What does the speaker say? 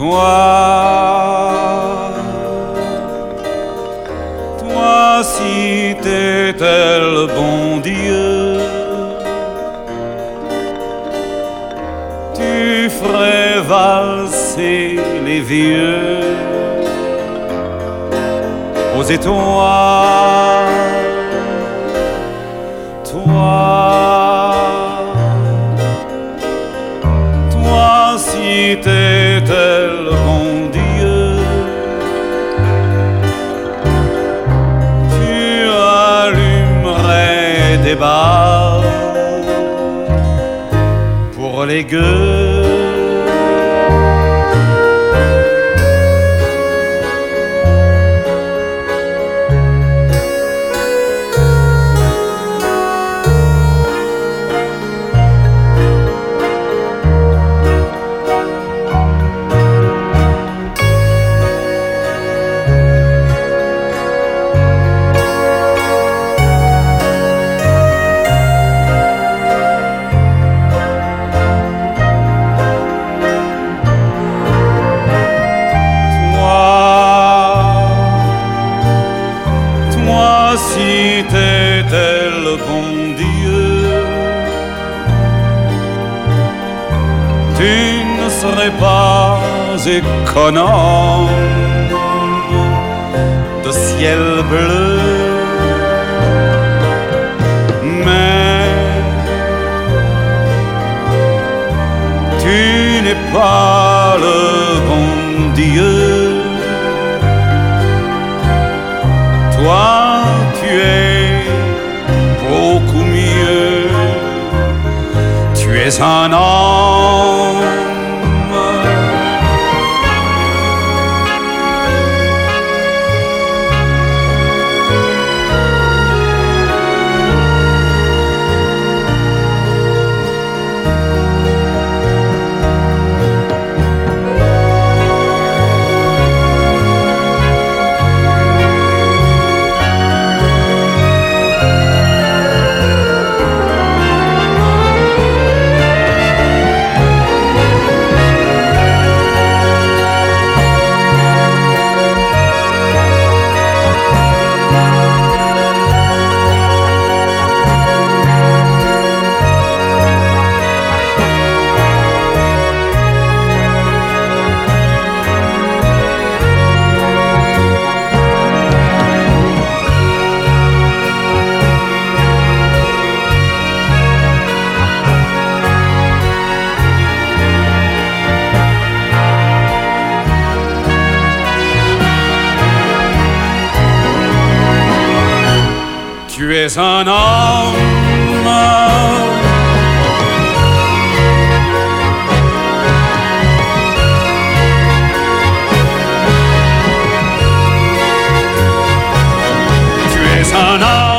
Toi si t'étais le bon Dieu, tu ferais valser les vieux aux étoiles. Toi si t'étais le bon Dieu, tu allumerais des balles pour les gueux. Si t'étais le bon Dieu, tu ne serais pas économe de ciel bleu, mais tu n'es pas le bon Dieu. Toi tu es beaucoup mieux, tu es un homme. Tu es un homme. Tu es un homme.